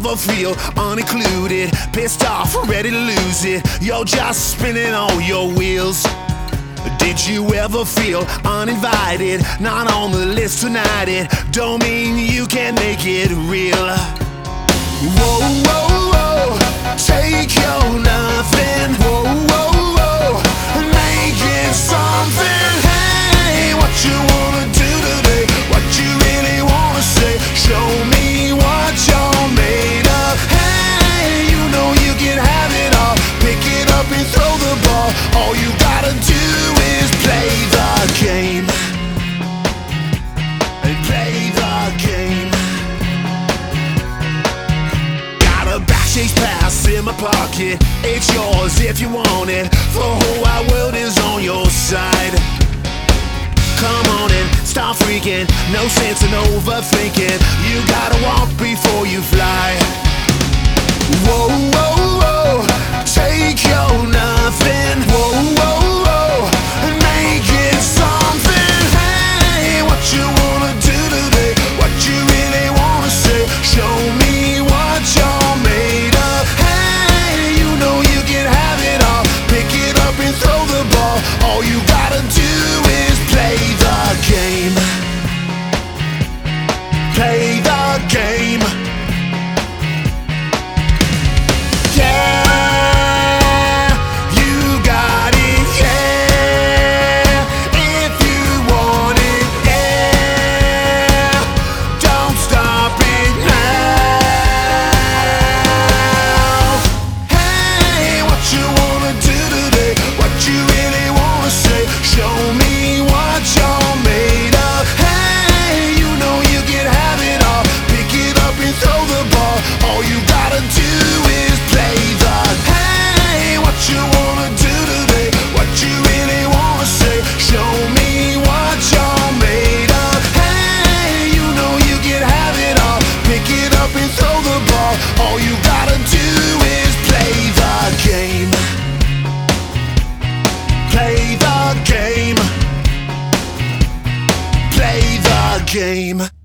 ever feel unincluded, pissed off, ready to lose it? You're just spinning all your wheels. Did you ever feel uninvited, not on the list tonight? It don't mean you can't make it real. Whoa, whoa, whoa, take your nothing. Whoa, whoa, whoa, make it something. Hey, what you wanna do today? What you really wanna say? Show me what you're made of. Hey, you know you can have it all. Pick it up and throw the ball. All you gotta do is play the game. Play the game. Got a backstage pass in my pocket. It's yours if you want it. The whole wide world is on your side. Come on and start freaking. No sense in overthinking. You gotta walk before you fly. Whoa, whoa, whoa, take your nothing. Whoa, whoa, whoa, and make it something. Hey, what you wanna do today? What you really wanna say? Show me what you're made of. Hey, you know you can have it all. Pick it up and throw the ball. All you gotta do is play the game. Play the game. All you gotta do is play the game. Play the game. Play the game.